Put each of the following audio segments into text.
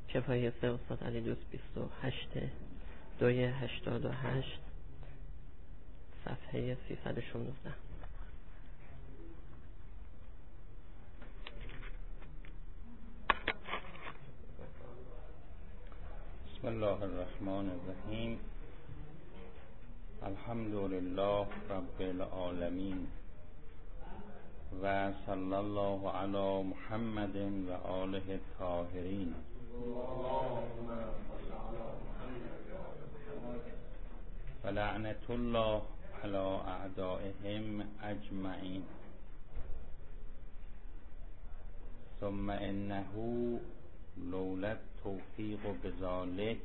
کفایه استاد علی دوست 28 دوی 88 صفحه 316. بسم الله الرحمن الرحیم. الحمد لله رب العالمین و صلی الله علی محمد و آله الطاهرین. و لعنت الله علی اعدائهم اجمعین. ثم انه لولا التوفیق بذلک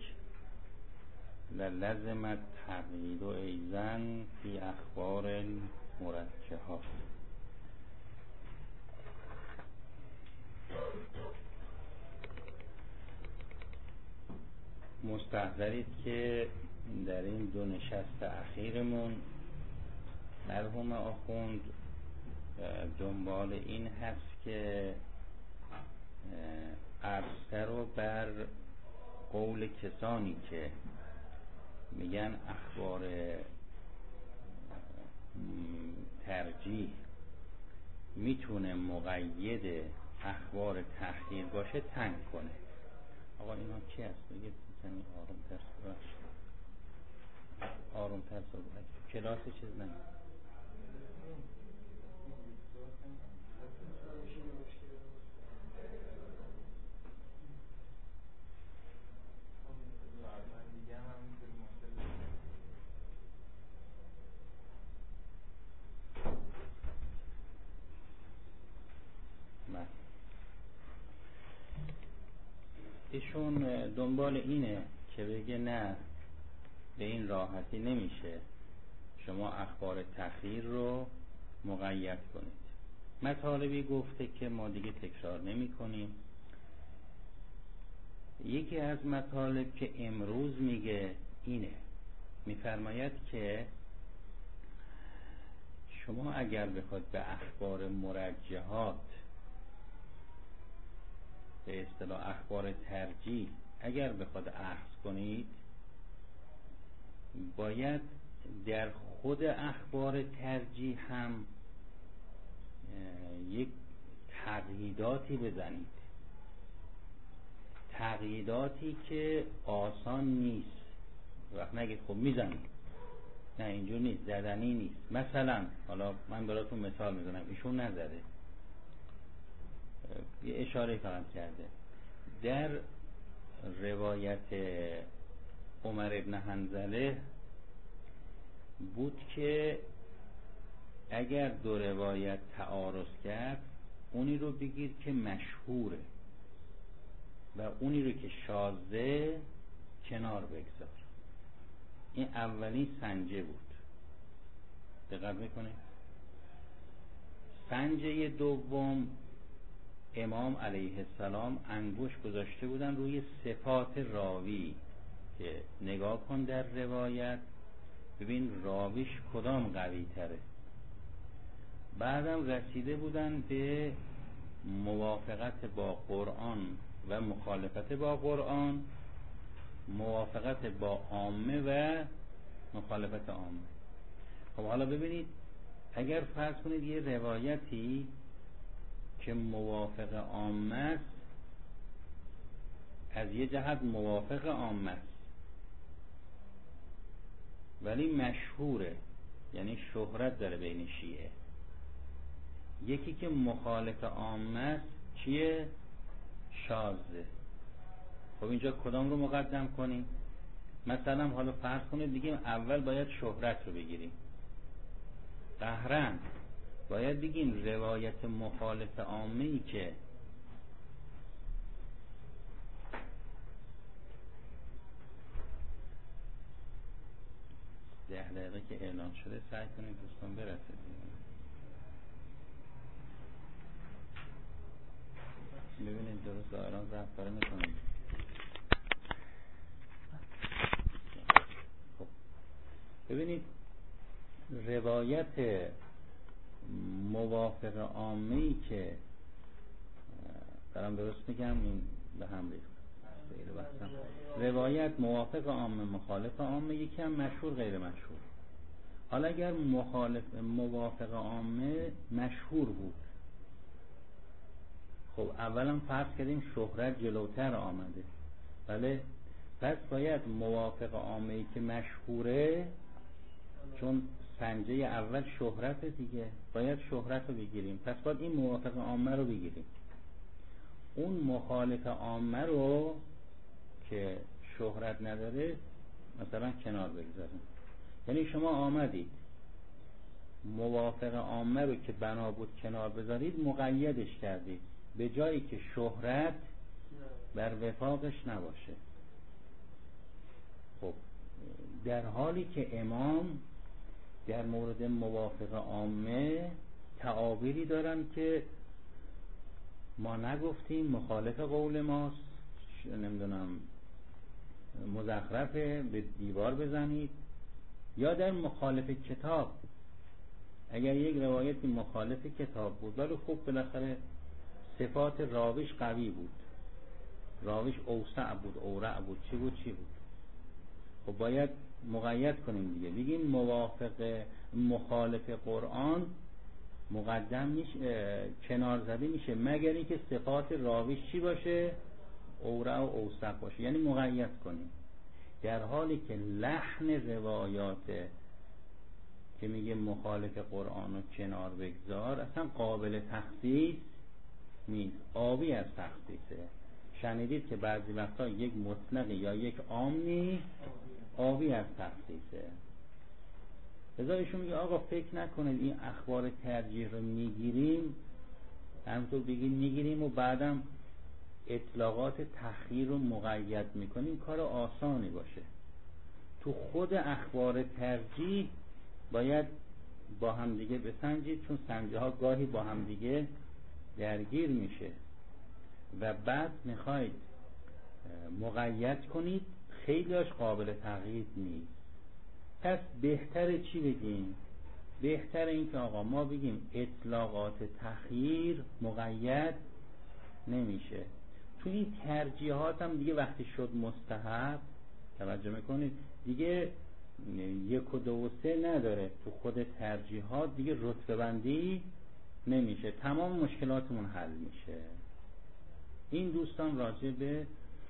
للزم التقیید ایضا فی اخبار المرجحات. مستحضرید که در این دو نشست اخیرمون مرحوم آخوند دنبال این هست که عرضه رو بر قول کسانی که میگن اخبار ترجیح میتونه مقید اخبار تحقیر باشه تنگ کنه. آقا اینا چی هست؟ بگه بزنی آروم تر صحبت. کلاس چیز نمید ایشون دنبال اینه که بگه نه، به این راحتی نمیشه شما اخبار تحقیر رو مقید کنید. مطالبی گفته که ما دیگه تکرار نمی کنیم. یکی از مطالب که امروز میگه اینه، میفرماید که شما اگر بخواد به اخبار مرجحات، به اصطلاح اخبار ترجیح اگر بخواد اخذ کنید، باید در خود اخبار ترجیح هم یک تقییداتی بزنید، تقییداتی که آسان نیست. وقت نگید خب میزنید، نه اینجور نیست، زدنی نیست. مثلا حالا من براتون مثال میزنم، ایشون نزده، یه اشاره فقط کرده. در روایت عمر ابن حنظله بود که اگر دو روایت تعارض کرد، اونی رو بگیر که مشهوره و اونی رو که شاذه کنار بگذار. این اولین سنجه بود، دقت میکنه. سنجه دوم، امام علیه السلام انگوش گذاشته بودن روی صفات راوی که نگاه کن در روایت ببین راویش کدام قوی تره. بعدم رسیده بودن به موافقت با قرآن و مخالفت با قرآن، موافقت با عامه و مخالفت عامه. خب حالا ببینید، اگر فرض کنید یه روایتی که موافق عامه است، از یه جهت موافق عامه است ولی مشهوره، یعنی شهرت داره بین شیعه. یکی که مخالف عامه است چیه؟ شاذه. خب اینجا کدام رو مقدم کنیم؟ مثلا حالا فرض کنید دیگه اول باید شهرت رو بگیریم، قهرن باید بگیم روایت مخالف عامه‌ای که ده دقیقه که اعلان شده سعی کنید دوستان برسید. ببینید درست دائران رفت کاره میکنید. خب ببینید، روایت موافق عامه‌ای که دارم درست میگم، این به هم ریخت. غیر بحثم. روایت موافق عامه مخالف عامه، یکی هم مشهور غیر مشهور. حالا اگر موافق عامه مشهور بود، خب اولا فرض کردیم شهرت جلوتر آمده، بله، پس باید موافق عامه ای که مشهوره، چون سنجه اول شهرت دیگه، باید شهرت رو بگیریم، پس باید این موافق عامه رو بگیریم. اون مخالف عامه رو که شهرت نداره مثلا کنار بگذاریم. یعنی شما آمدید موافق عامه رو که بنا بود کنار بذارید، مقیدش کردید به جایی که شهرت بر وفاقش نباشه. خب در حالی که امام در مورد موافق عامه تعابیری دارن که ما نگفتیم، مخالف قول ماست، نمیدونم مزخرفه، به دیوار بزنید، یا در مخالف کتاب اگر یک روایتی مخالف کتاب بود ولی خب بالاخره صفات راویش قوی بود، راویش اوسع بود، اورع بود، چی بود خب باید مقید کنیم دیگه، بگیم موافق مخالف قرآن مقدم میشه، کنار زده میشه، مگر اینکه صفات راویش چی باشه، اورع و اوسع باشه، یعنی مقید کنیم. در حالی که لحن روایات که میگه مخالف قرآن رو کنار بگذار اصلا قابل تخصیص نیست، آبی از تخصیصه. شنیدید که بعضی وقتا یک مطلقی یا یک عامی آبی از تخصیصه. لذا ایشون میگه آقا فکر نکنید این اخبار ترجیح رو میگیریم، همونطور بگیم میگیریم و بعدم اطلاقات تخییر رو مقید میکنیم، کار آسانی باشه. تو خود اخبار ترجیح باید با همدیگه بسنجید، چون سنجه ها گاهی با همدیگه درگیر میشه و بعد میخواید مقید کنید، خیلیش قابل تغییر نیست. پس بهتره چی بگیم؟ بهتره این که آقا ما بگیم اطلاقات تخییر مقید نمیشه. تو این ترجیحات هم دیگه وقتی شد مستحب، توجه میکنید دیگه 1 و 2 و 3 نداره، تو خود ترجیحات دیگه رتبه بندی نمیشه، تمام مشکلاتمون حل میشه. این دوستان راجع به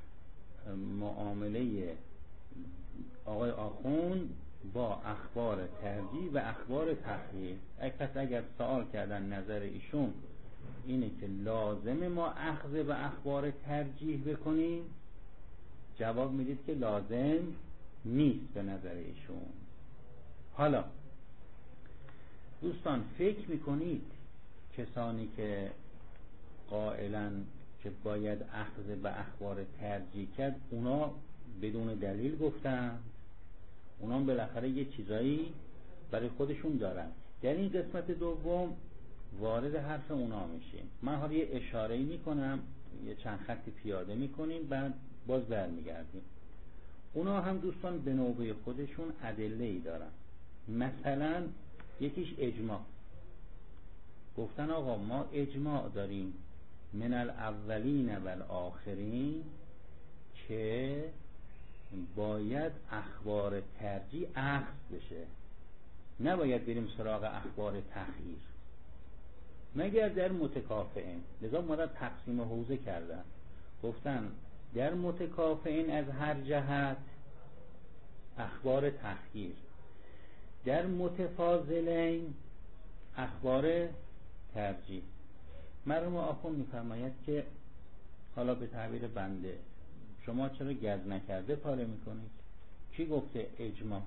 معامله آقای آخوند با اخبار ترجیح و اخبار تخییر. اگر سوال کردن نظر ایشون اینه که لازم ما اخذ به اخبار ترجیح بکنیم، جواب میدید که لازم نیست به نظر ایشون. حالا دوستان فکر میکنید کسانی که قائلن که باید اخذ به اخبار ترجیح کرد، اونا بدون دلیل گفتن؟ اونا بالاخره یه چیزایی برای خودشون دارن. در این قسمت دوم وارد حرف اونا میشیم. من حالا یه اشاره‌ای میکنم، یه چند خط پیاده میکنیم، بعد باز برمیگردیم. اونا هم دوستان به نوبه خودشون ادله‌ای دارن. مثلا یکیش اجماع. گفتن آقا ما اجماع داریم من الاولین و الاخرین که باید اخبار ترجیح اخذ بشه، نباید بریم سراغ اخبار تخییر مگر در متکافئین. لذا مدت تقسیم حوزه کردن، گفتن در متکافئین از هر جهت اخبار تخییر، در متفاضلین اخبار ترجیح. مرحوم آخوند میفرماید که حالا به تعبیر بنده شما چرا گز نکرده پاره میکنید؟ کی گفته اجماع؟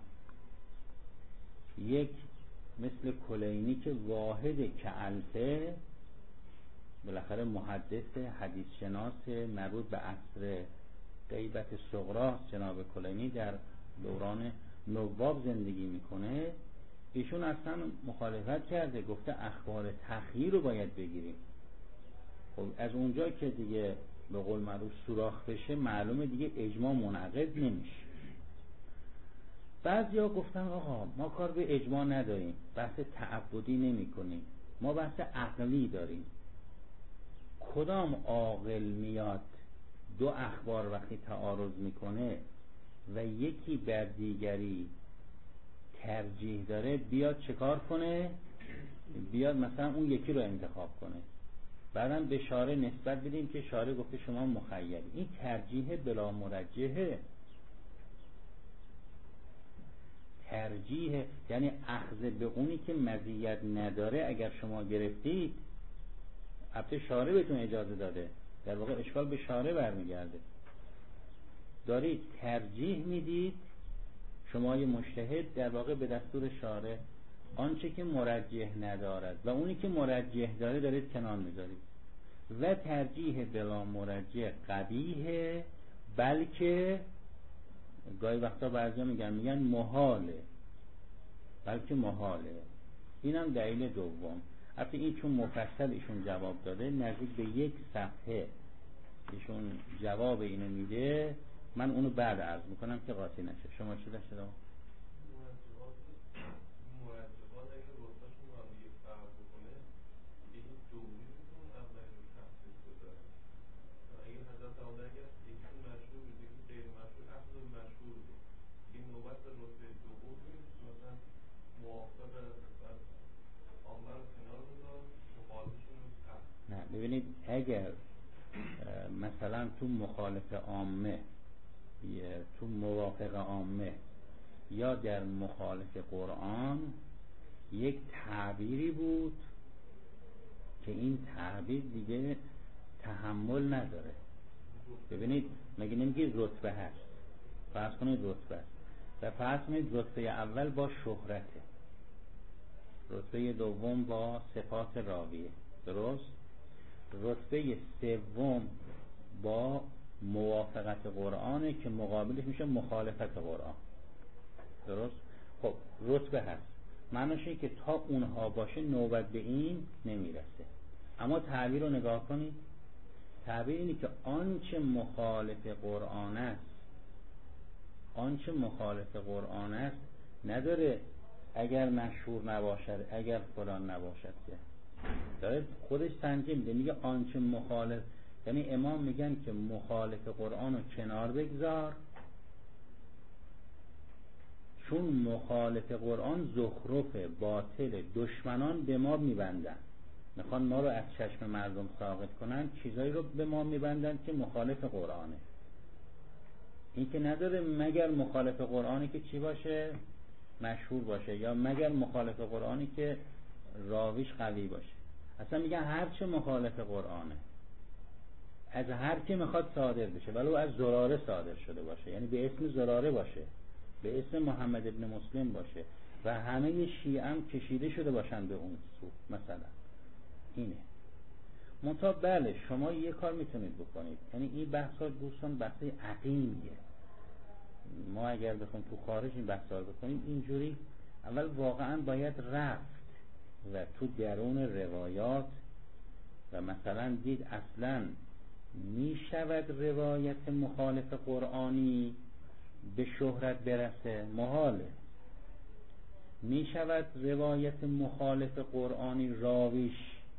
یک مثل کلینی که واحد که الفه، بالاخره محدث حدیث شناس مربوط به عصر غیبت صغرا، جناب کلینی در دوران نواب زندگی میکنه، ایشون اصلا مخالفت کرده، گفته اخبار تخییر رو باید بگیریم. خب از اونجا که دیگه به قول معروف سوراخ بشه، معلومه دیگه اجماع منعقد نمیشه. بعضیا گفتن آقا ما کار به اجماع نداریم، بحث تعبدی نمی کنیم، ما بحث عقلی داریم. کدام عاقل میاد دو اخبار وقتی تعارض میکنه و یکی بر دیگری ترجیح داره، بیاد چکار کنه؟ بیاد مثلا اون یکی رو انتخاب کنه، بعدم به شارع نسبت بدیم که شارع گفته شما مخیری. این ترجیح بلا مرجحه. ترجیح یعنی اخذ به اونی که مزیت نداره. اگر شما گرفتید، البته شارع بهتون اجازه داده، در واقع اشکال به شارع برمیگرده. دارید ترجیح میدید شما یه مجتهد در واقع به دستور شارع آنچه که مرجح ندارد و اونی که مرجح داره دارید کنار میذارید. و ترجیح بلا مرجح قبیحه، بلکه گاهی وقتا بعضیا میگن محاله، بلکه محاله. اینم دلیل دوم. البته این چون مفصل ایشون جواب داده، نزدیک به 1 صفحه ایشون جواب اینو میده، من اونو بعد عرض میکنم که قاطی نشه. شما چی داشته دارم؟ مرجحات اگر رتبهشون رو هم دیگه فرق بکنه، این دومیشون اولین رو تخصیص بذاره. اگر حضرت تعالی اگر یکیشون مشهور بود، یکی غیر مشهور، اخذ مشهور بود، این نوبت به رتبه دوم نیست، مثلا موافق عامه رو کنار بذار، مخالفشون رو تخصیص. نه ببینید، اگر مثلا تو مخالف عامه، تو موافق عامه یا در مخالف قرآن یک تعبیری بود که این تعبیر دیگه تحمل نداره. ببینید، مگه نمیگید رتبه هست؟ فرض کنید رتبه هست و فرض کنید رتبه اول با شهرته، رتبه دوم با صفات راویه، درست؟ رتبه سوم با موافقت قرآنه که مقابلش میشه مخالفت قرآن، درست؟ خب رتبه هست، معنیش اینه که تا اونها باشه نوبت به این نمیرسه. اما تعبیر رو نگاه کنید، تعبیر اینه که آنچه مخالف قرآن است، آنچه مخالف قرآن است نداره اگر مشهور نباشد، اگر فلان نباشد، که داره خودش سنجه میده، میگه آنچه مخالف، یعنی امام میگن که مخالف قرآن رو کنار بگذار، چون مخالف قرآن زخرف باطل دشمنان به ما میبندن، میخوان ما رو از چشم مردم ساقط کنن، چیزایی رو به ما میبندن که مخالف قرآنه. این که نداره مگر مخالف قرآنی که چی باشه؟ مشهور باشه، یا مگر مخالف قرآنی که راویش قوی باشه. اصلا میگن هر چه مخالف قرآنه، از هر کی میخواد صادر بشه، ولو از زراره صادر شده باشه، یعنی به اسم زراره باشه، به اسم محمد ابن مسلم باشه و همه شیعه هم کشیده شده باشن به اون سو، مثلا اینه. منتها بله، شما یه کار میتونید بکنید، یعنی این بحثا دوستان بحث عقیمیه. ما اگر بخوایم تو خارج این بحثا رو بکنیم اینجوری، اول واقعا باید رفت و تو درون روایات و مثلا دید اصلا میشود روایت مخالف قرآنی به شهرت برسه؟ محاله. میشود روایت مخالف قرآنی راویش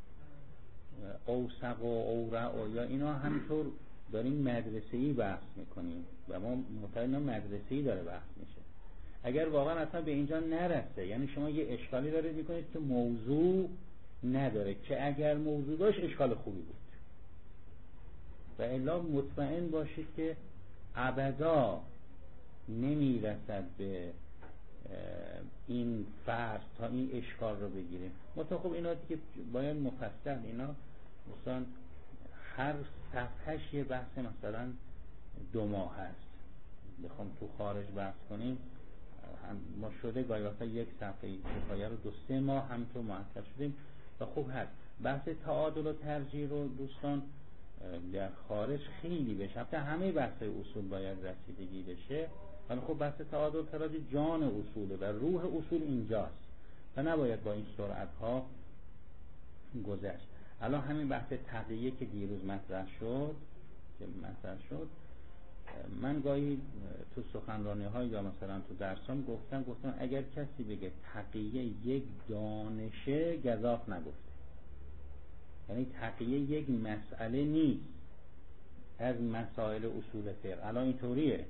اوثق و اورع و یا اینا همینطور داریم مدرسه‌ای بحث میکنیم و ما مطمئنا مدرسه‌ای داره بحث میشه. اگر واقعا اصلا به اینجا نرسه، یعنی شما یه اشکالی دارید میکنید که موضوع نداره، که اگر موضوع داشت اشکال خوبی بود، و الا مطمئن باشید که ابدا نمیرسد به این فرض تا این اشکال رو بگیریم. مثلا خب اینا دیگه باید مفصل، اینا مثلا هر صفحهش یه بحث مثلا 2 ماه هست، بخوام تو خارج بحث کنیم ما شده گاهی وقتا 1 صفحه کفایه رو 2-3 ماه هم تو معطل شدیم و خوب هست. بحث تعادل و ترجیح رو دوستان در خارج خیلی بشه، حتی همه بحث اصول باید رسیدگی بشه، ولی خب بحث تعادل ترجیح جان اصوله و روح اصول اینجاست و نباید با این سرعت ها گذشت. الان همین بحث تقیه که دیروز مطرح شد، من گاهی تو سخنرانی ها یا مثلا تو درسام گفتم اگر کسی بگه تقیه یک دانشه، گزاف نگفته. یعنی تقیه یک مسئله نیست، از مسائل اصول فقه. الان اینطوریه.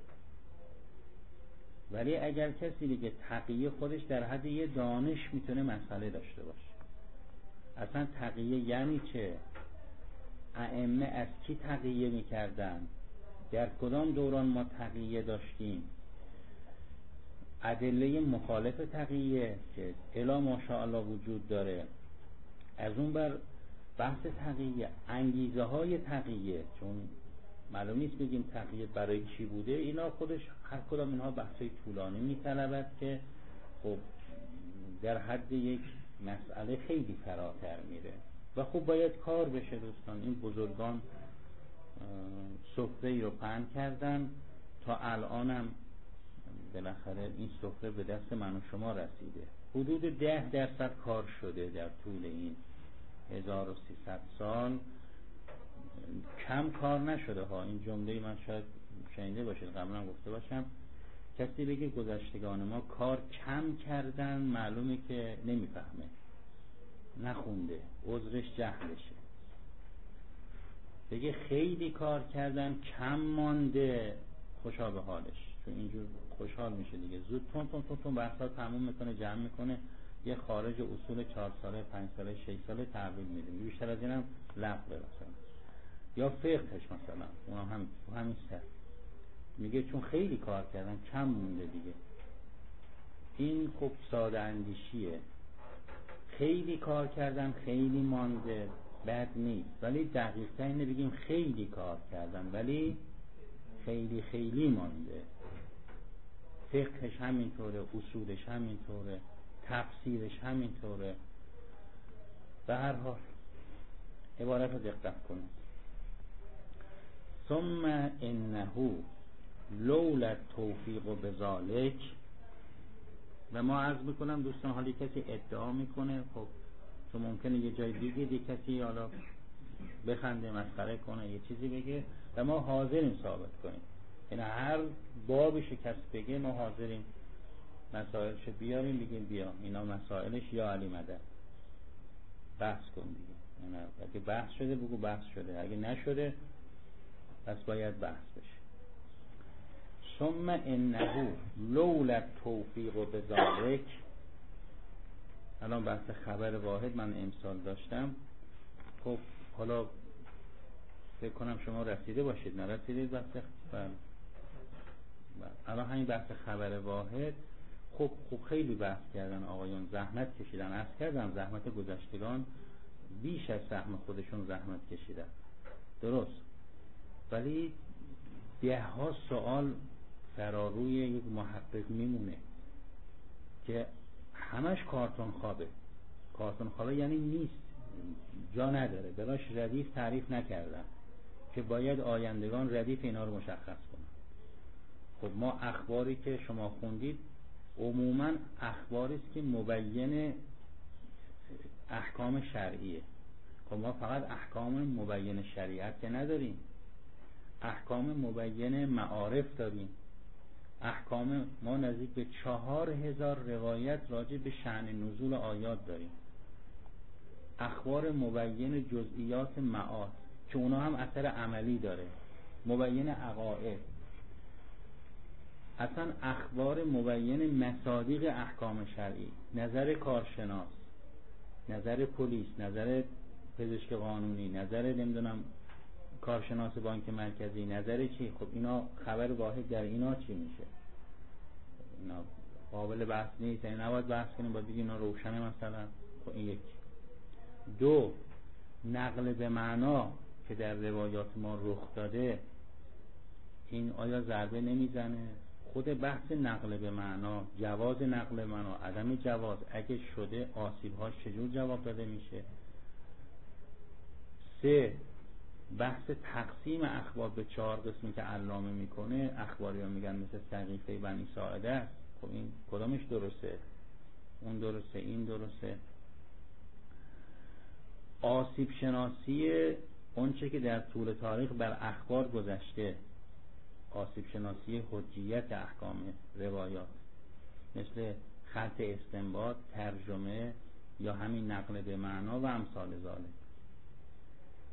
ولی اگر کسی بگه تقیه، خودش در حد یه دانش میتونه مسئله داشته باشه. اصلا تقیه یعنی چه؟ ائمه از کی تقیه میکردن؟ در کدام دوران ما تقیه داشتیم؟ ادله مخالف تقیه که الا ماشاءالله وجود داره. از اون بر بحث تقیه، انگیزه های تقیه، چون معلوم نیست بگیم تقیه برای چی بوده. اینا خودش هر کدام اینها بحثای طولانی میطلبد که خب در حد یک مسئله خیلی فراتر میره و خب باید کار بشه. دوستان این بزرگان سفره رو پهن کردن، تا الانم بالاخره این سفره به دست من و شما رسیده. حدود 10% کار شده در طول این 1300 سال. کم کار نشده ها. این جمله من شاید شنیده باشید، قبلا گفته باشم، کسی بگه گذشتگان ما کار کم کردن، معلومه که نمیفهمه، نخونده، عذرش جهلشه. بگه خیلی کار کردن کم مانده، خوشا به حالش، چون اینجور خوشحال میشه دیگه. زود تون بحثا تموم میکنه، جمع میکنه، یه خارج اصول 4 ساله 5 ساله 6 ساله تحویل میده. بیشتر از اینم لغو مثلا. یا فقهش مثلا اونم هم همین سر میگه چون خیلی کار کردن کم مونده دیگه. این خب ساده اندیشیه. خیلی کار کردن خیلی مانده بد نیست، ولی دقیق‌تر اینه بگیم خیلی کار کردن ولی خیلی مانده. فقهش همینطوره، اصولش همینطوره، تفسیرش همینطوره. به هر حال عبارت رو دقت کنید. ثم انه لولا التوفیق بذالک. و ما عرض میکنم دوستان، حالی کسی ادعا میکنه، خب چون ممکنه یه جای دیگه کسی حالا بخنده، مسخره کنه، یه چیزی بگه و ما حاضریم ثابت کنیم. یعنی هر بابی شکست بگه ما حاضریم مسائلش بیاریم، بگیم بیا اینا مسائلش یا علی مدد بحث کن دیگه. یعنی اگه بحث شده بگو بحث شده، اگه نشده پس باید بحث بشه. ثم انه لولا التوفیق بذالک. الان بحث خبر واحد من امسال داشتم. خب حالا فکر کنم شما رسیده باشید، نرسیدید بحث الان همین بحث خبر واحد. خب خیلی بحث کردن آقایون، زحمت کشیدن. عرض کردم زحمت گذشتگان بیش از سهم خودشون زحمت کشیدن، درست، ولی 10 سوال فراروی یک محقق میمونه که همش کارتون خوابه. کارتون خوابه یعنی نیست، جا نداره، براش ردیف تعریف نکردن که باید آیندگان ردیف اینا رو مشخص کنن. خب ما اخباری که شما خوندید عموما اخباری است که مبین احکام شرعیه. خب ما فقط احکام مبین شریعت که نداریم، احکام مبین معارف داریم. احکام ما نزدیک به 4000 روایت راجع به شأن نزول آیات داریم. اخبار مبین جزئیات معاد که اونا هم اثر عملی داره، مبین عقاید. اصلا اخبار مبین مصادیق احکام شرعی، نظر کارشناس، نظر پلیس، نظر پزشک قانونی، نظر نمیدونم کارشناس بانک مرکزی، نظر چی. خب اینا خبر واحد در اینا چی میشه؟ اینا قابل بحث نیست، یعنی نباید بحث کنیم، باید بگیم اینا روشنه مثلا. خب این یک. 2 نقل به معنا که در روایات ما رخ داده، این آیا ضربه نمیزنه؟ خود بحث نقل به معنا، جواز نقل به معنا، عدم جواز، اگه شده آسیب‌هاش چجور جواب داده میشه؟ 3 بحث تقسیم اخبار به 4 قسمی که علامه میکنه. اخباری ها میگن مثل سقیفه بنی ساعده است. خب این کدامش درسته؟ اون درسته، این درسته. آسیب شناسی اونچه که در طول تاریخ بر اخبار گذشته، آسیب شناسی حجیت احکام روایات، مثل خط استنباط، ترجمه یا همین نقل به معنا و امثال ذالک.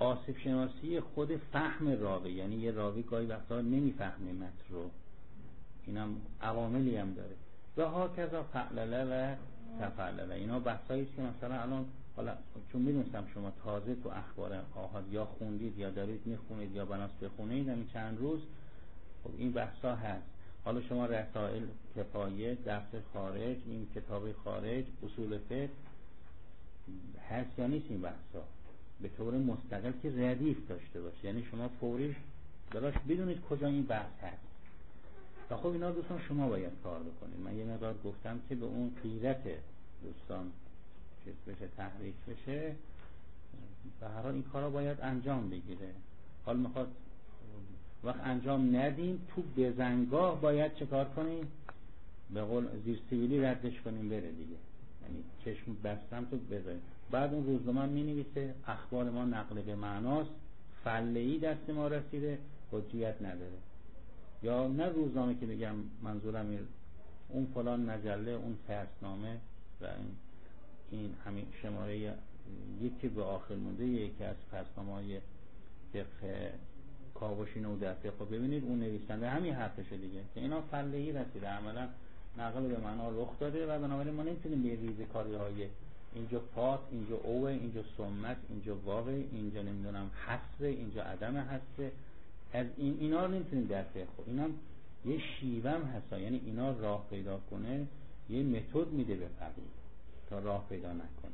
آسیب شناسی خود فهم راوی، یعنی یه راوی گاهی وقتا نمیفهمه متن رو، اینم عواملی هم داره. و هاکذا فعلله و تفعلله، اینا بحثایی است که مثلا الان حالا چون میدونستم شما تازه تو اخبار آحاد یا خوندید یا دارید میخونید یا بناس بخونید همین چند روز، خب این بحثا هست. حالا شما رسائل کفایه، درس خارج، این کتاب خارج، اصول فقه هست یا نیست این بحثا به طور مستقل که ردیف داشته باشه، یعنی شما فوریش دراش بدونید کجا این بحث هست. و خب اینا دوستان شما باید کار بکنید. من یه مقدار گفتم که به اون غیرت دوستان چیز بشه، تحریک بشه، به هر حال این کارا باید انجام بگیره. حال میخواد وقت انجام ندیم تو بزنگاه باید چه کار کنیم؟ به قول زیر سیبیلی ردش کنیم بره دیگه، یعنی چشم بستم تو بذاریم. بعد اون روزنامه می نویسه اخبار ما نقل به معناست، فله‌ای دست ما رسیده، حجیت نداره. یا نه روزنامه که بگم منظورم اون فلان مجله، اون ترسنامه و این همین شماره یکی به آخر مونده یکی از ترسنامه‌های فقه کاوشی نودسته، خب ببینید اون نویسنده همین حرفشه دیگه که اینا فله‌ای رسیده، عملا نقل به معنا رخ داده و بنابراین ما نمیتونیم به ریزکاری‌های اینجا فات، اینجا اوه، اینجا سمت، اینجا واوه، اینجا نمیدونم حسره، اینجا عدم حسره، از اینا رو نمیتونیم در فقه. اینا یه شیوهم هست، یعنی اینا راه پیدا کنه یه متد میده به فقیه تا راه پیدا نکنه.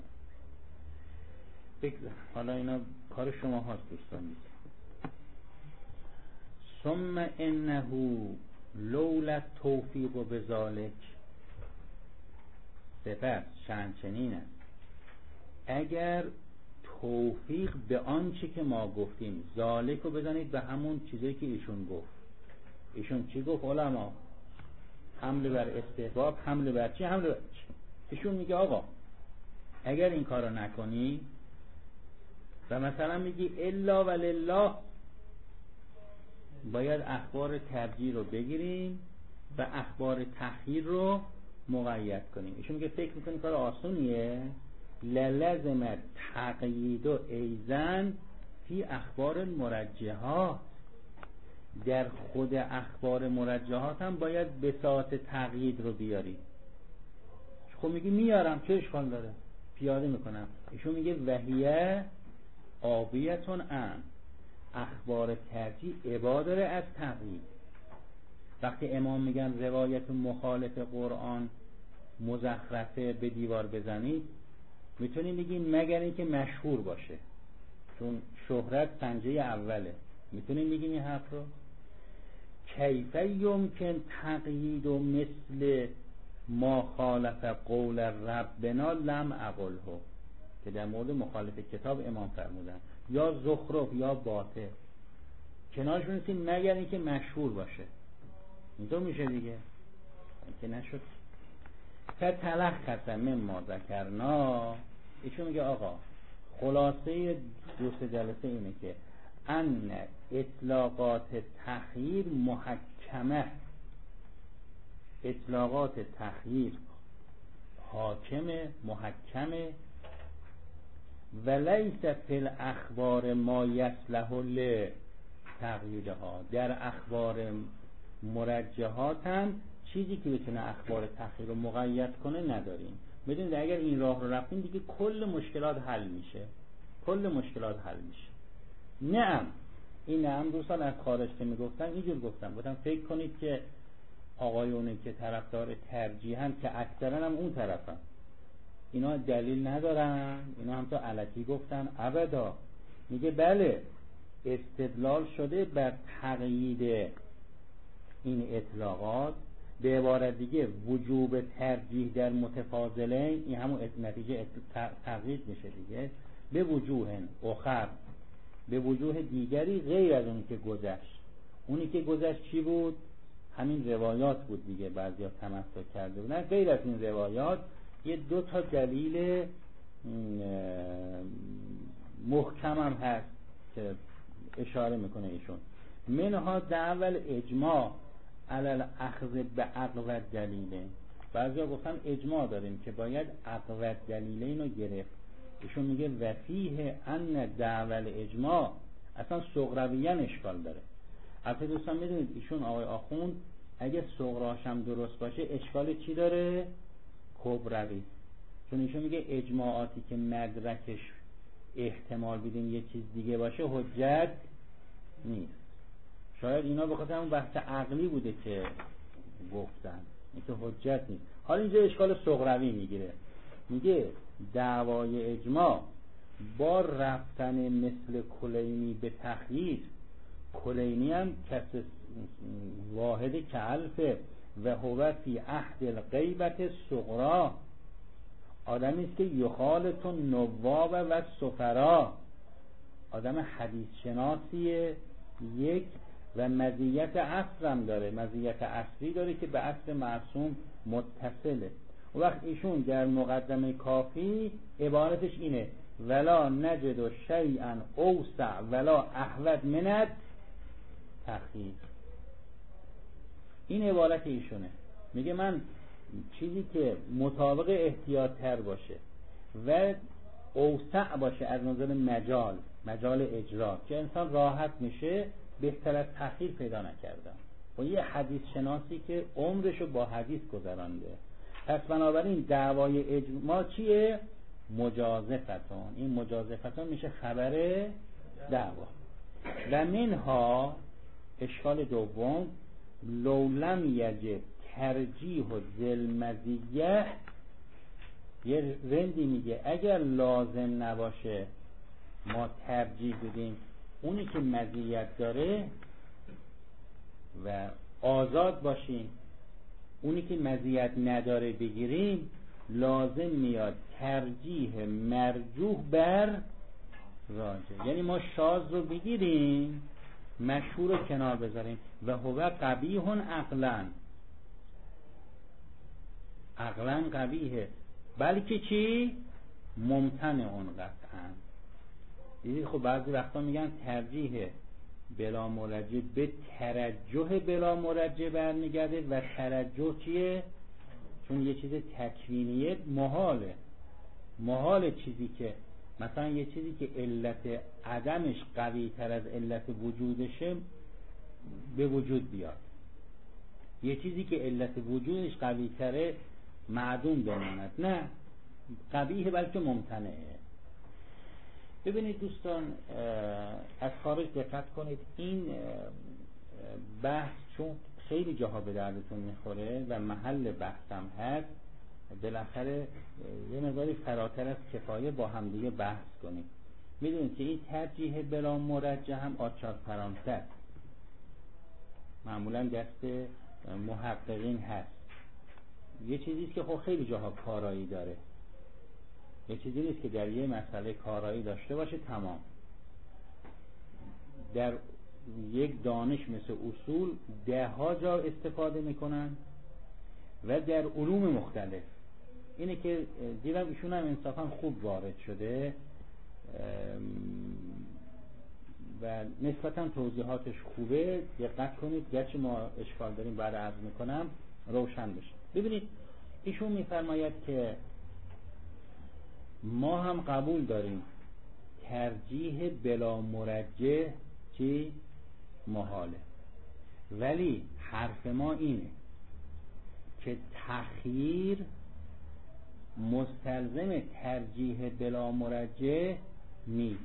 حالا اینا کار شما هاست دوستان. ثم انه لولا توفیق و بذالک، سپس شأن چنین است اگر توفیق به آنچه که ما گفتیم، ذالک رو بزنید به همون چیزی که ایشون گفت. ایشون چی گفت علما؟ حمله بر استحباب، حمله بر چی؟ حمله بر چی؟ ایشون میگه آقا اگر این کارو نکنی و مثلا میگی الا ولله، باید اخبار ترجیح رو بگیریم و اخبار تخییر رو مقید کنیم. ایشون میگه فکر میکنی کار آسونیه؟ للزم تقیید و ایزن فی اخبار مرجحات، در خود اخبار مرجحات هم باید بساط تقیید رو بیاری. خب میگی میارم، چه اشکال داره، پیاده میکنم. ایشون میگه وحیه آبیتون ان، اخبار ترجیح ابا داره از تقیید. وقتی امام میگن روایت مخالف قرآن مزخرفه به دیوار بزنید، میتونیم بگیم مگر اینکه مشهور باشه، چون شهرت سنجه اوله، میتونیم بگیم این حرف رو. کیف یمکن تقیید و مثل ما خالف قول ربنا لم اقله، که در مورد مخالف کتاب امام فرمودن، یا زخرف یا باطل، کنارش بنویسیم مگر اینکه مشهور باشه. اینطور میشه دیگه، که نشد. فتلخص مما ذکرنا، ایشون میگه آقا خلاصه دو جلسه اینه که ان اطلاقات تخییر محکمه، اطلاقات تخییر حاکمه، محکمه، ولیس فی الاخبار ما یصلح لتقییدها، در اخبار مرجحات هم چیزی که بتونه اخبار تخییر رو مقید کنه نداریم. بدونید اگر این راه رو رفتیم دیگه کل مشکلات حل میشه، کل مشکلات حل میشه. نعم، این نعم دوستان از خارج که میگفتن اینجور گفتم فکر کنید که آقایونی که طرفدار ترجیحن که اکثرا هم اون طرفن، اینا دلیل ندارن، اینا هم تا علکی گفتن ابدا. میگه بله استدلال شده بر تقیید این اطلاقات، به عبارت دیگه وجوب ترجیح در متفاضلین، این همون نتیجه تقیید میشه دیگه، به وجوه اخر، به وجوه دیگری غیر از اونی که گذشت. اونی که گذشت چی بود؟ همین روایات بود دیگه، بعضیا تمسک کرده بودن. غیر از این روایات یه دو تا دلیل محکم هم هست که اشاره میکنه ایشون. منها اول اجماع علل اخذ به اقوى دلیله، بعضیا گفتن اجماع داریم که باید اقوى دلیلین رو گرفت. ایشون میگه وفیه ان دعوی اجماع اصلا صغرویاً اشکال داره. البته دوستان میدونید ایشون آقای آخوند اگه صغراش هم درست باشه اشکال چی داره؟ کبروی. چون ایشون میگه اجماعاتی که مدرکش احتمال بدیم یه چیز دیگه باشه حجت نیست. شاید اینا به خاطر اون بحث عقلی بوده که گفتن این که حجت نیست. حالا اینجا اشکال صغروی میگیره، میگه دعوای اجماع با رفتن مثل کلینی به تخییر، کلینی هم کس واحد که الفه و هو فی عهد الغیبت صغرا، آدمی است که یخالط النواب و سفرا، آدم حدیث شناسیه یک و مزیت عصر هم داره، مزیت عصری داره که به عصر معصوم متصله. و وقت ایشون در مقدمه کافی عبارتش اینه ولا نجد شیئا اوسع ولا احوط من تخییر. این عبارت ایشونه، میگه من چیزی که مطابق احتیاط تر باشه و اوسع باشه از نظر مجال اجرا که انسان راحت میشه بهتر از تخییر پیدا نکردم. و یه حدیث شناسی که عمرشو با حدیث گذرانده. پس بنابراین دعوای اجماع چیه؟ مجازفتون. این مجازفتون میشه خبر دعوا. و منها اشکال دوم لولم یجب ترجیح و ذلمزیه، یه رندی میگه اگر لازم نباشه ما ترجیح بدیم اونی که مزیت داره و آزاد باشیم، اونی که مزیت نداره بگیریم، لازم میاد ترجیح مرجوح بر راجح. یعنی ما شاذ رو بگیریم مشهور رو کنار بذاریم و هو قبیح عقلا قبیحه، بلکه چی؟ ممتنع اون قطعا. دیدید خب بعضی وقتا میگن ترجیح بلا مرجح به ترجح بلا مرجح برمیگرده و ترجح چیه؟ چون یه چیز تکوینیه محاله چیزی که مثلا یه چیزی که علت عدمش قوی تر از علت وجودشه به وجود بیاد، یه چیزی که علت وجودش قوی تره معدوم بماند. نه قبیحه بلکه ممتنعه. ببینید دوستان از خارج دقت کنید، این بحث چون خیلی جاها به دردتون میخوره و محل بحثم هست، بالاخره یه مقداری فراتر از کفایه با هم دیگه بحث کنیم. میدونید که این ترجیح بلا مرجح هم آچار فرانسه معمولا دست محققین هست. یه چیزیست که خب خیلی جاها کارایی داره، یه چیزی نیست که در یه مسئله کارایی داشته باشه تمام. در یک دانش مثل اصول 10 جا استفاده میکنن و در علوم مختلف. اینه که دیدم ایشون هم انصافا خوب وارد شده و نسبتا توضیحاتش خوبه. دقت کنید گرچه ما اشکال داریم بعد عرض میکنم روشن بشه. ببینید ایشون میفرماید که ما هم قبول داریم ترجیح بلا مرجح چی؟ محاله، ولی حرف ما اینه که تخییر مستلزم ترجیح بلا مرجح نیست.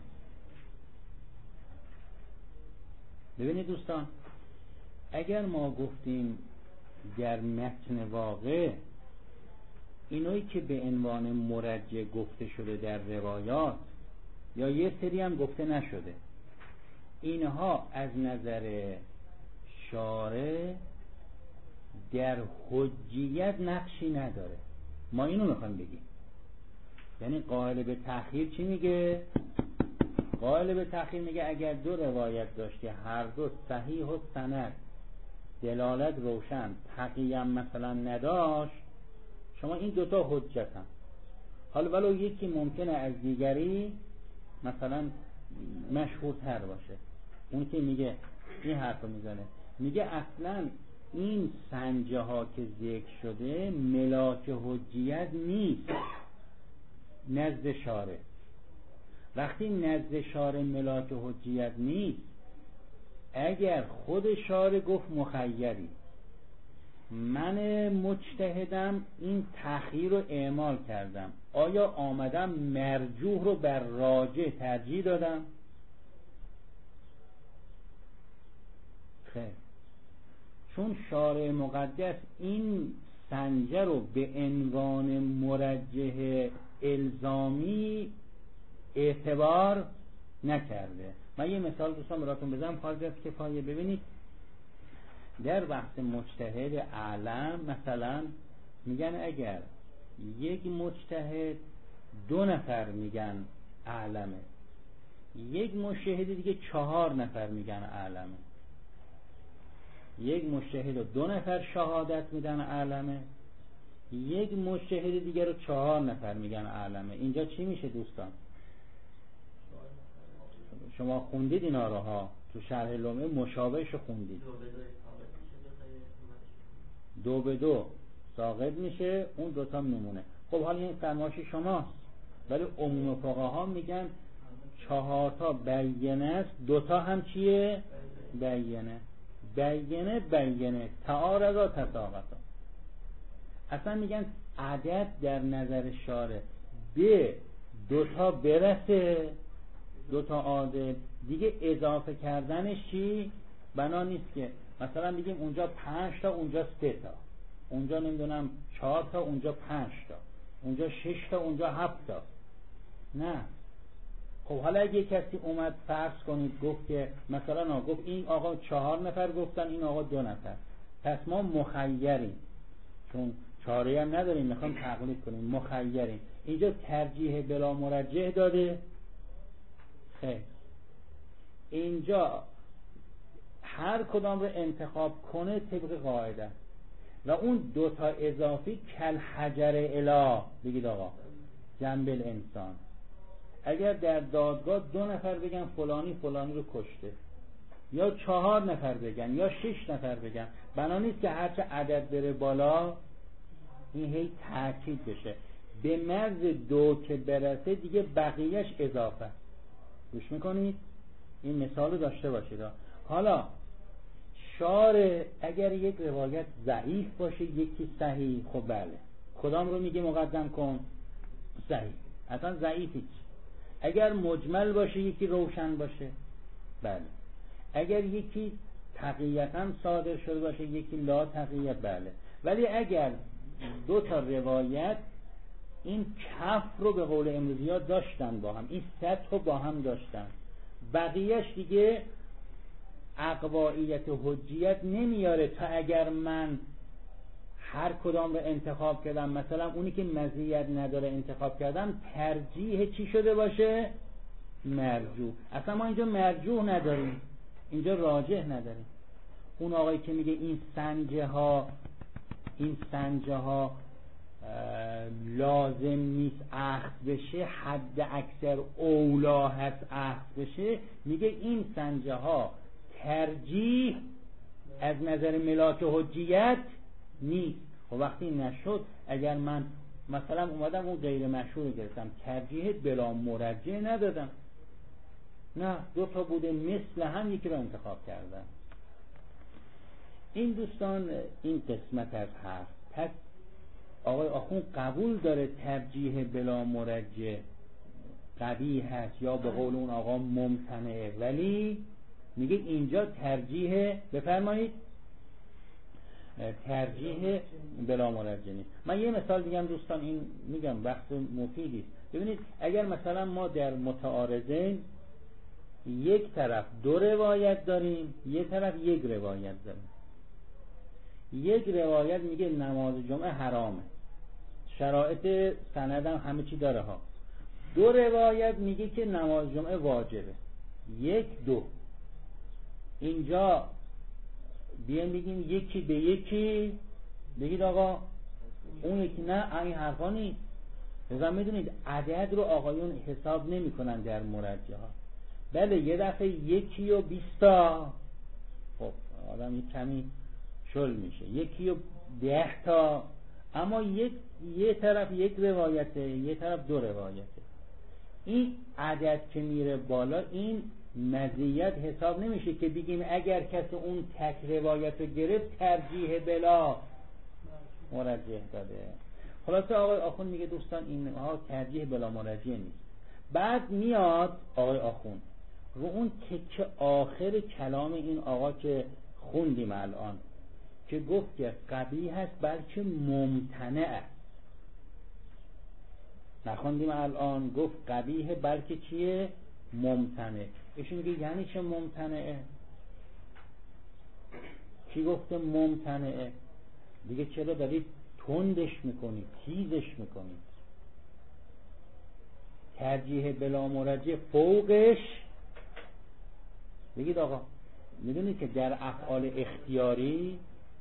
ببینید دوستان اگر ما گفتیم در متن واقع اینایی که به عنوان مرجح گفته شده در روایات یا یه سری هم گفته نشده، اینها از نظر شارع در حجیت نقشی نداره. ما اینو میخوایم بگیم. یعنی قائل به تأخیر چی میگه؟ قائل به تأخیر میگه اگر دو روایت داشته هر دو صحیح و سند دلالت روشن تقیم مثلا نداشت، شما این دوتا حجت هم. حالا ولو یکی ممکنه از دیگری مثلا مشهورتر باشه، اون که میگه این حرف میزنه، میگه اصلا این سنجه ها که ذکر شده ملاک حجیت نیست نزد شارع. وقتی نزد شارع ملاک حجیت نیست، اگر خود شارع گفت مخیری، من مجتهدم این تأخیر رو اعمال کردم، آیا آمدم مرجوح رو بر راجح ترجیح دادم؟ خیر، چون شارع مقدس این سنجه رو به عنوان مرجح الزامی اعتبار نکرده. من یه مثال دوستان براتون بزنم خارج از کفایه. ببینید در بحث مجتهد اعلم مثلا میگن اگر یک مجتهد 2 نفر میگن اعلمه، یک مجتهد دیگه 4 نفر میگن اعلمه، یک مجتهد رو 2 نفر شهادت میدن اعلمه، یک مجتهد دیگه رو 4 نفر میگن اعلمه، اینجا چی میشه دوستان؟ شما خوندید اینا رو ها، تو شرح لمعه مشابهش خوندید. 2 به 2 ساقط میشه، اون 2 تا میمونه. خب حالا این فرمایش شماست، ولی عموم فقها میگن 4 تا بینه است، 2 تا هم چیه؟ بینه. بینه تعارضا تساقطا. اصلا میگن عدد در نظر شارع به 2 تا برسه، 2 تا عادل دیگه اضافه کردنش چی؟ بنا نیست که مثلا بگیم اونجا 5 تا اونجا 3 تا، اونجا نمیدونم 4 تا اونجا 5 تا، اونجا 6 تا اونجا 7 تا. نه. خب حالا اگه کسی اومد فرض کنید گفت که مثلا گفت این آقا 4 نفر گفتن، این آقا 2 نفر، پس ما مخیریم، چون چاره هم نداریم میخوام تقلید کنیم، مخیریم. اینجا ترجیح بلا مرجح داده؟ خیر، اینجا هر کدام رو انتخاب کنه طبق قاعده و اون 2 تا اضافی کل حجر اله. بگید آقا جنب الانسان، اگر در دادگاه 2 نفر بگن فلانی فلانی رو کشته، یا 4 نفر بگن یا 6 نفر بگن، بنا نیست که هرچه عدد بره بالا این هی تاکید بشه، به مرز 2 که برسه دیگه بقیهش اضافه. گوش میکنید؟ این مثال رو داشته باشید. حالا شارع اگر یک روایت ضعیف باشه یکی صحیح، خب بله، کدام رو میگه مقدم کن؟ صحیح. اصلا ضعیفی. اگر مجمل باشه یکی روشن باشه، بله. اگر یکی تقییتا صادر شده باشه یکی لا تقییت، بله. ولی اگر 2 تا روایت این کف رو به قول امروزی ها داشتن با هم، این سطح رو با هم داشتن، بقیهش دیگه اقوائیت حجیت نمیاره تا اگر من هر کدام رو انتخاب کردم، مثلا اونی که مزیت نداره انتخاب کردم، ترجیح چی شده باشه؟ مرجوح. اصلا ما اینجا مرجوح نداریم، اینجا راجح نداریم. اون آقایی که میگه این سنجه ها لازم نیست اخذ بشه، حد اکثر اولا هست اخذ بشه، میگه این سنجه ها ترجیح از نظر ملاک حجیت نیست. و وقتی نشد، اگر من مثلا اومدم اون غیر مشهور گرفتم، ترجیح بلا مرجح ندادم، نه 2 تا بوده مثل هم یکی رو انتخاب کردم. این دوستان این قسمت از حرف. پس آقای آخوند قبول داره ترجیح بلا مرجح قبیح هست یا به قول اون آقا ممتنعه، ولی میگه اینجا ترجیح، بفرمایید، ترجیح بلا مرجح نیست. من یه مثال میگم دوستان، این میگم بحث مفیدی است. ببینید اگر مثلا ما در متعارضین یک طرف 2 روایت داریم، یک طرف 1 روایت داریم. 1 روایت میگه نماز جمعه حرامه، شرایط سندم همه چی داره ها. 2 روایت میگه که نماز جمعه واجبه، 1 2. اینجا بیان میگیم یکی به یکی، بگید آقا اون یکی نه، این حرفا نیست. لذا میدونید عدد رو آقایون حساب نمی کنن در مرجحه ها. بله یه دفعه 1 و 20 تا، خب آدم کمی شل میشه، 1 و 10 تا، اما یه طرف 1 روایته، یه طرف 2 روایته. این عدد که میره بالا این مزیت حساب نمیشه که بگیم اگر کسی اون تک روایت رو گرفت ترجیح بلا مرجح داده. خلاصه آقای آخوند میگه دوستان اینها ترجیح بلا مرجح نیست. بعد میاد آقای آخوند رو اون تکه آخر کلام این آقا که خوندیم الان که گفت که قبیح هست بلکه ممتنع است. نخوندیم الان گفت قبیح بلکه چیه؟ ممتنع. ایشون میگه یعنی چه ممتنعه؟ کی گفته ممتنعه؟ دیگه چرا دارید تندش میکنید، تیزش میکنید؟ ترجیح بلا مرجح فوقش بگید آقا. میدونید که در افعال اختیاری،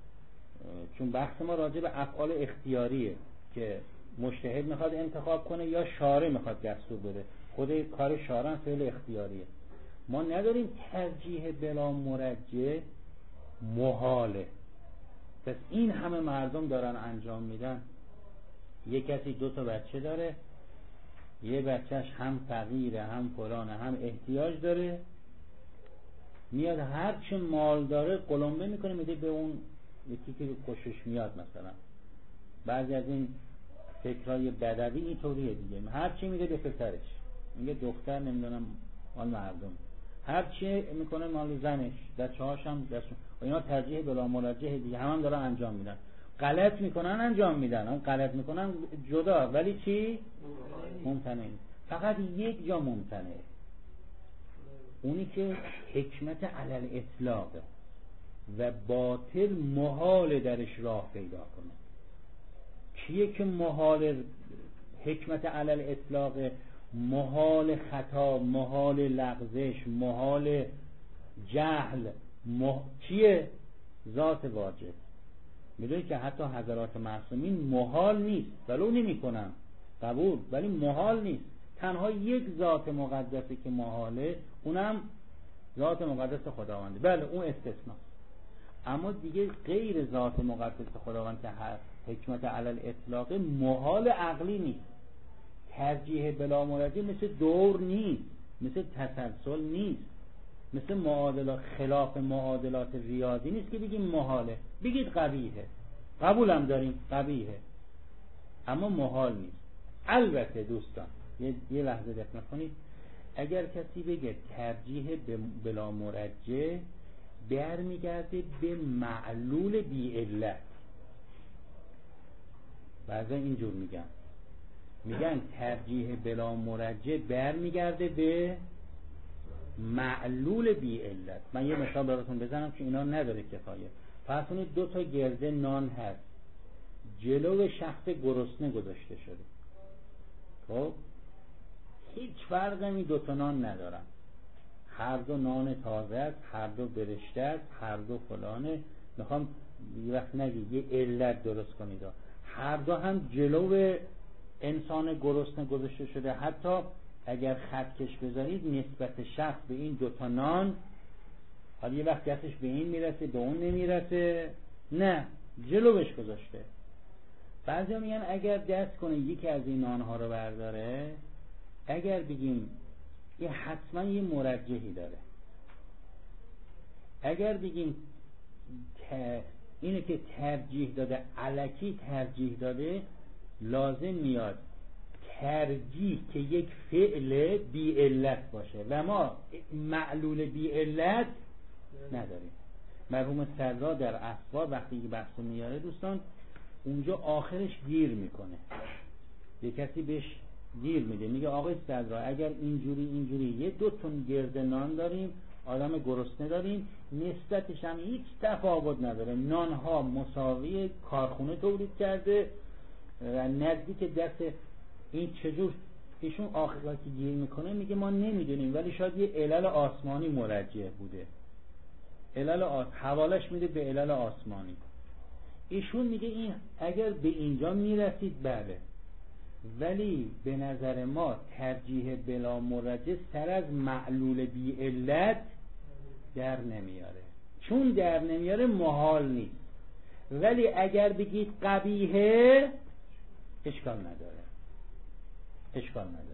چون بحث ما راجع به افعال اختیاریه که مجتهد میخواد انتخاب کنه یا شارع میخواد دستور بده، خود کار شارع فعل اختیاریه. ما نداریم ترجیح بلا مرجح محاله. پس این همه مردم دارن انجام میدن. یک کسی 2 تا بچه داره، یه بچهش هم فقیره هم فلانه هم احتیاج داره، میاد هر چه مال داره قلمبه میکنه میده به اون یکی که خوشش میاد. مثلا بعضی از این فکرهای بدوی اینطوریه دیگه، هر چی میده به پسرش، میگه دختر نمیدونم مال مردم، هر چی میکنه مال زنش، بچه‌هاش هم دستشون. و اینا ترجیح بلا مرجح دیگه هم دارن انجام میدن. غلط میکنن انجام میدن، اون غلط میکنن جدا، ولی چی؟ ممتنع. فقط یک جا ممتنع، اونی که حکمت علل اطلاقه و باطل محال درش راه پیدا کنه. کیه که محال حکمت علل اطلاقه؟ محال خطا، محال لغزش، محال جهل، چیه؟ ذات واجب. میدونید که حتی حضرات معصومین محال نیست، ولو نمی کنن قبول، ولی محال نیست. تنها یک ذات مقدسه که محاله، اونم ذات مقدس خداونده. بله اون استثناء، اما دیگه غیر ذات مقدس خداوند که حکمت علل اطلاق محال عقلی نیست. ترجیح بلا مرجح مثل دور نیست، مثل تسلسل نیست، مثل معادلات، خلاف معادلات ریاضی نیست که بگیم محاله. بگید قبیحه، قبولم داریم قبیحه، اما محال نیست. البته دوستان یه لحظه دقت کنید، اگر کسی بگه ترجیح بلا مرجح برمیگرده به معلول بی علت، بعضا اینجور میگن ترجیح بلا مرجح برمیگرده به معلول بی علت. من یه مثال براتون بزنم که اینا نداره کفایه. فرض کنید 2 تا گرده نان هست، جلو شخص گرسنه گذاشته شده. خب هیچ فرق این 2 تا نان ندارن، هر دو نان تازه است، هر دو برشته است، هر دو فلانه. میخوام یه وقت نگید یه علت درست کنید. هر دو هم جلو انسان گرسنه گذاشته شده. حتی اگر خطکش بذارید نسبت شخص به این 2 تا نان، حالا یه وقت دستش به این میرسه به اون نمیرسه، نه جلوش گذاشته. بعضی میگن اگر دست کنه یکی از این نانها رو برداره، اگر بگیم این حتما یه مرجحی داره، اگر بگیم اینه که ترجیح داده، الکی ترجیح داده، لازم میاد ترجیح که یک فعل بی علت باشه و ما معلول بی علت نداریم. مرحوم صدرا در اسوا وقتی که بحثو میاره دوستان، اونجا آخرش گیر میکنه، یه کسی بهش گیر میده، میگه آقای صدرا اگر اینجوری یه 2 تن گرده نان داریم، آدم گرسنه داریم، نسبتش هم هیچ تفاوت نداره، نانها مساوی، کارخونه تولید کرده و نزدیک دست این چجور؟ ایشون آخرا که گیر میکنه میگه ما نمیدونیم، ولی شاید یه علل آسمانی مرجح بوده. حوالش میده به علل آسمانی. ایشون میگه این اگر به اینجا میرسید بله، ولی به نظر ما ترجیح بلا مرجح سر از معلول بی علت در نمیاره. چون در نمیاره محال نیست، ولی اگر بگید قبیحه اشکال نداره.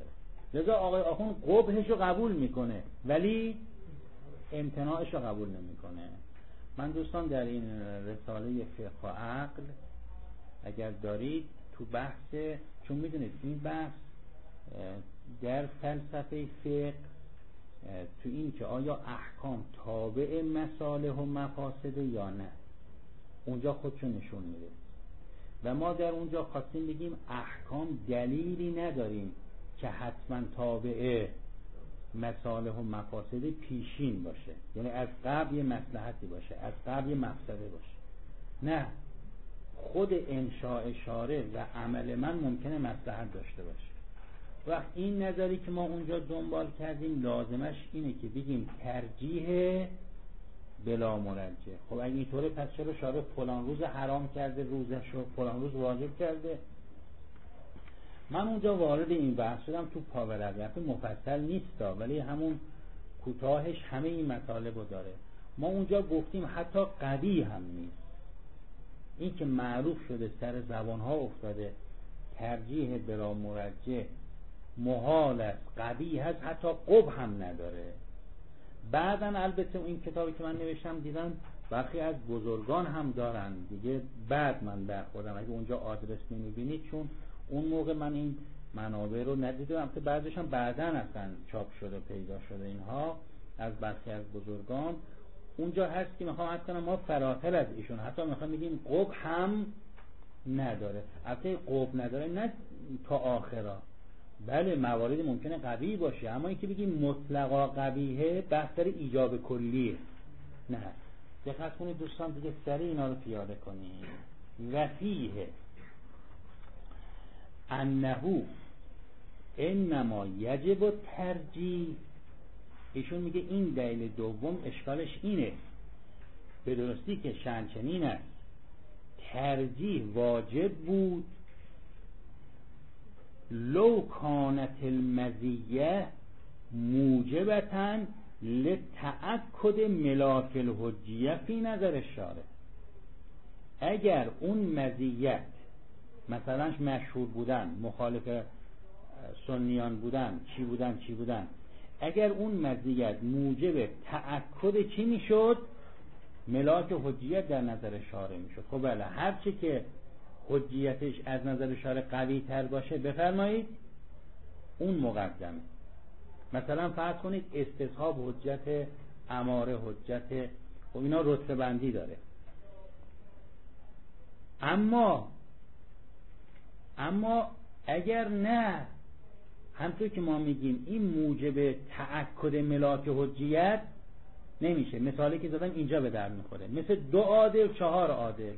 لذا آقای آخوند قبحش رو قبول میکنه ولی امتناعش رو قبول نمیکنه. من دوستان در این رساله فقه و عقل اگر دارید تو بحث، چون میدونید این بحث در فلسفه فقه تو این که آیا احکام تابع مصالح و مفاسد یا نه، اونجا خودشون نشون میده و ما در اونجا خواستیم بگیم احکام دلیلی نداریم که حتما تابع مصالح و مفاسد پیشین باشه، یعنی از قبل یه مصلحتی باشه از قبل یه مفسده باشه. نه، خود انشاء شارع و عمل من ممکنه مصلحت داشته باشه. و این نظری که ما اونجا دنبال کردیم لازمش اینه که بگیم ترجیح بلا مرجح. خب اگه اینطوره پس چرا شارع فلان روز حرام کرده روزش رو فلان روز واجب کرده؟ من اونجا وارد این بحث شدم تو پاورقیت مفصل نیستا ولی همون کوتاهش همه این مطالب رو داره. ما اونجا گفتیم حتی قوی هم نیست، این که معروف شده سر زبانها افتاده ترجیح بلا مرجح محال است، قوی هست، حتی قبح هم نداره. بعداً البته این کتابی که من نوشتم دیدم برخی از بزرگان هم دارن دیگه، بعد من برخوردم اگه اونجا آدرس نمیبینید، چون اون موقع من این منابع رو ندیدم که بعضیش هم بعداً اصلا چاپ شده پیدا شده اینها از برخی از بزرگان. اونجا هست که میخوام حد کنم ما فراتر از ایشون حتی میخوام بگیم قبح هم نداره. البته قبح نداره نه تا آخرا، بله مواردی ممکنه قوی باشه، اما اینکه بگیم مطلقا قویه بحث در ایجاب کلیه. نه، دقت کنید دوستان دیگه سریع اینا رو پیاده کنید. وفیه انه انما یجب ترجیح، ایشون میگه این دلیل دوم اشکالش اینه، به درستی که شأن چنین است ترجیح واجب بود لو کانت المزیه موجبتاً لتأکد ملاک الحجیه فی نظر الشارع. اگر اون مزیت مثلا مشهور بودن، مخالف سنیان بودن، چی بودن، اگر اون مزیت موجب تأکد چی میشد؟ ملاک حجیت در نظر شارع میشد. خب بله، هرچی که حجیتش از نظر شارع قوی تر باشه بفرمایید اون مقدمه. مثلا فرض کنید استصحاب حجت، اماره حجت، خب اینا رتبه بندی داره. اما اگر نه، همطور که ما میگیم این موجب تأکد ملاک حجیت نمیشه. مثالی که زدم اینجا به در میخوره، مثل 2 عادل 4 عادل،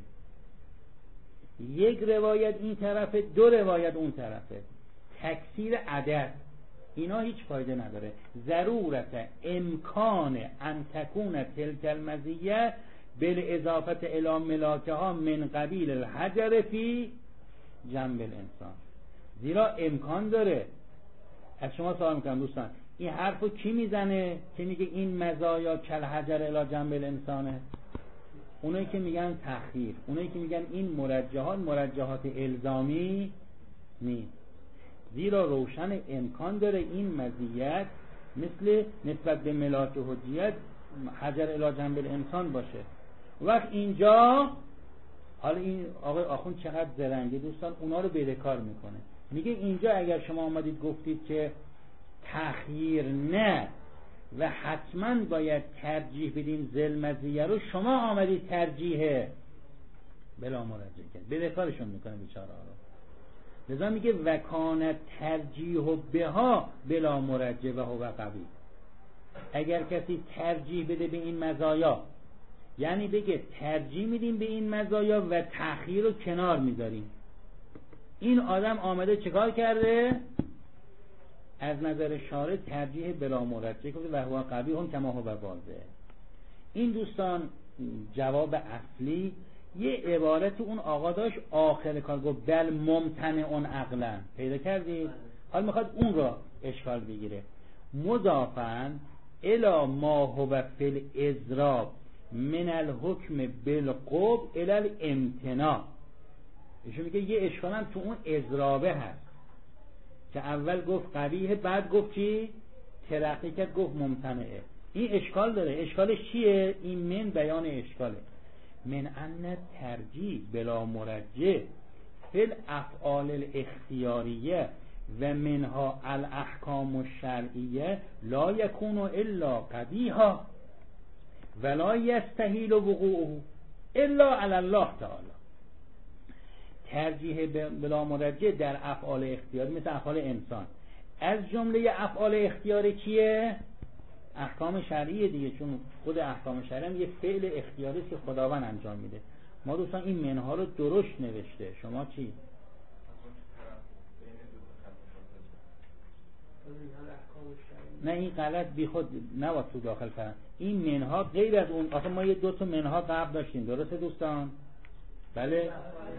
1 روایت این طرفه 2 روایت اون طرفه، تکثیر عدد، اینا هیچ فایده نداره. ضرورت امکان ان تکون تلک المزیه بالاضافه الی ملاکها من قبیل الحجر فی جنب الانسان. زیرا امکان داره. از شما سوال میکنم دوستان، این حرفو کی میزنه که میگه این مزایا کل حجر الی جنب الانسانه؟ اونایی که میگن تخییر، اونایی که میگن این مرجحات الزامی نیست. زیرا روشن امکان داره این مزیت مثل نسبت به ملاک حجیت حجر الی جنب الانسان باشه. وقت اینجا حالا این آقای آخوند چقدر زرنگه دوستان، اونا رو بدهکار میکنه. میگه اینجا اگر شما آمدید گفتید که تخییر نه و حتما باید ترجیح بدیم ذل رو، شما آمدید ترجیح بلا مرجح کرد، بدهکارشون میکنه بیچاره ها رو. لذا میگه وکانت ترجیح بها بلا مرجح و هو قوی. اگر کسی ترجیح بده به این مزایا، یعنی بگه ترجیح میدیم به این مزایا و تأخیر رو کنار میذاریم، این آدم آمده چکار کرده؟ از نظر شارع ترجیح بلا مرجح کرده و هو قوی هم کما هو واضح. این دوستان جواب اصلی. یه عبارت اون آقا داشت آخر کار گفت بل ممتنع عقلا، پیدا کردید؟ حالا میخواد اون رو اشکال بگیره. مضافاً الی ما هو فی الاضراب من الحکم بالقبح الی الامتناع. ایشون میگه یه اشکال هم تو اون اضرابه هست. که اول گفت قبیحه بعد گفت چی؟ ترقی کرد گفت ممتنعه. این اشکال داره. اشکالش چیه؟ این من بیان اشکاله. من ان ترجیح بلا مرجح فی الافعال الاختیاریه و منها الاحکام الشرعیه لا یکون الا قبیحا ولا یستحیل وقوعه الا علی الله تعالی. ترجیح بلا مرجح در افعال اختیاری مثل افعال انسان، از جمله افعال اختیاری چیه؟ احکام شرعیه دیگه، چون خود احکام شرعی هم یه فعل اختیاری که خداوند انجام میده. ما دوستان این منها رو درشت نوشته، شما چی؟ نه این غلط بی خود نباید تو داخل فرن. این منها غیر از اون، آخه ما یه دو تا منها قبل داشتیم، درسته دوستان؟ بله؟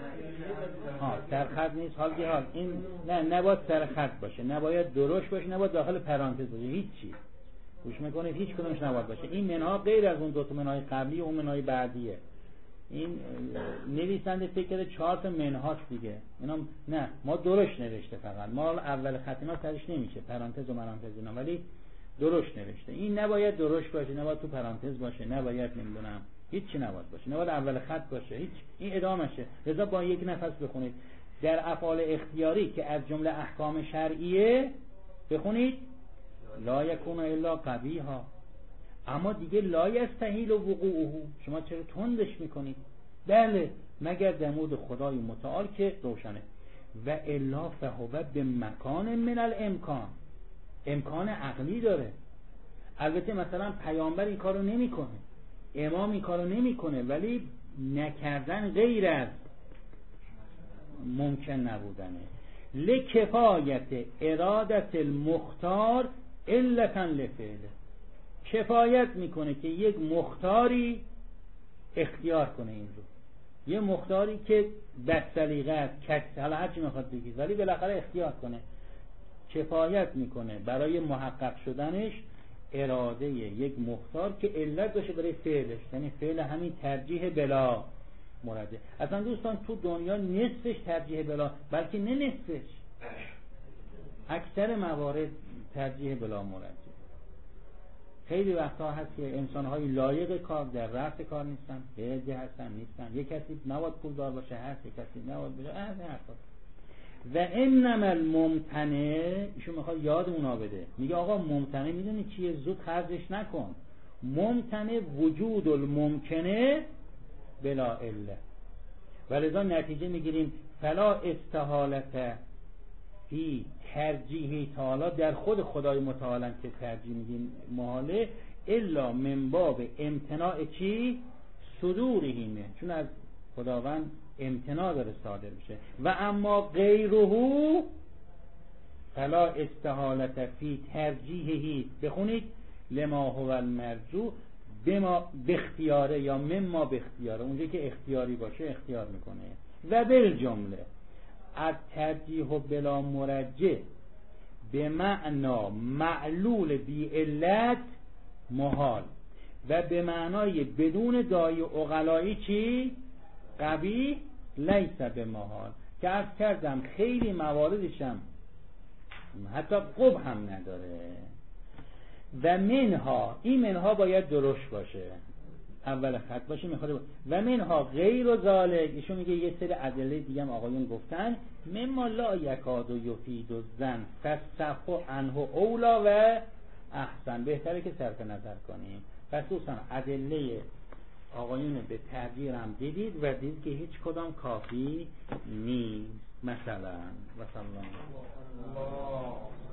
سرخط نیست. حال این نه نباید سرخط باشه، نباید درشت باشه، نباید داخل پرانتز باشه، هیچی. گوش میکنید؟ هیچ کدومش نباید باشه. این منها غیر از اون دو تا منهای قبلی و اون منهای بعدیه. این نویسنده فکر کرده 4 تا منهاست دیگه. اینا نه، ما درشت نوشته، فقط ما اول خط اینا سرش نمیشه، پرانتز و مرانتز اینا، ولی درشت نوشته. این نباید درشت باشه، نباید تو پرانتز باشه، نباید نمیدونم هیچی نباید باشه، نباید اول خط باشه، هیچ. این ادامهشه. لذا با یک نفس بخونید در افعال اختیاری که از جمله احکام شرعیه بخونید لا یکون الا قبیحا. اما دیگه لا یستحیل وقوعه، شما چرا تندش میکنید؟ بله مگر در مورد خدای متعال که روشنه. و الا فهو به مکان من الامکان، امکان عقلی داره. البته مثلا پیامبر این کارو نمیکنه، امام این کارو نمیکنه، ولی نکردن غیر از ممکن نبودنه. لکفایت ارادت المختار علتا لفعله، کفایت میکنه که یک مختاری اختیار کنه این رو، یه مختاری که بدسلیقه است، حالا هرچی میخواد بگید، ولی بالاخره اختیار کنه، کفایت میکنه برای محقق شدنش اراده یک مختار که علت باشه برای فعلش، یعنی فعل همین ترجیح بلا مرجح. اصلا دوستان تو دنیا نصفش ترجیح بلا، بلکه نه نصفش، اکثر موارد ترجیح بلا مرجح. خیلی وقتا هست که انسان‌های لایق کار در رأس کار نیستن، بعضی هستن نیستن، یک کسی نباید پولدار باشه، هست یک کسی نباید باشه، و انما الممتنع، ایشون میخواد یاد اونا بده، میگه آقا ممتنع میدونی چیه؟ زود خرجش نکن. ممتنع وجود الممکنه بلا اله، ولذا نتیجه میگیریم فلا استحالت فی ترجیح تعالی، در خود خدای متعال که ترجیح میگیم محاله، الا من باب امتناع چی؟ صدورهینه، چون از خداوند امتناع داره صادر میشه. و اما غیره فلا استحالت فی ترجیحه، بخونید لما هو المرجو بما باختیاره یا مما باختیاره، اونجا که اختیاری باشه اختیار میکنه. و بالجمله از ترجیح بلا مرجح به معنا معلول بی علت محال، و به معنای بدون دای عقلایی چی؟ قبیح لیس به محال، که عرض کردم خیلی مواردشم حتی قبح هم نداره. و منها، این منها باید درشت باشه، اول خط باشه، میخواد. و منها غیر و ذالک، ایشون میگه یه سری ادله دیگه هم آقایون گفتن، مما لا یکاد و یفید و زن فصفو عنه اولا و احسن، بهتره که صرف نظر کنیم. پس دوستان ادله آقایون به ترجیح هم دیدید و دید که هیچ کدام کافی نیست. مثلا و صلی الله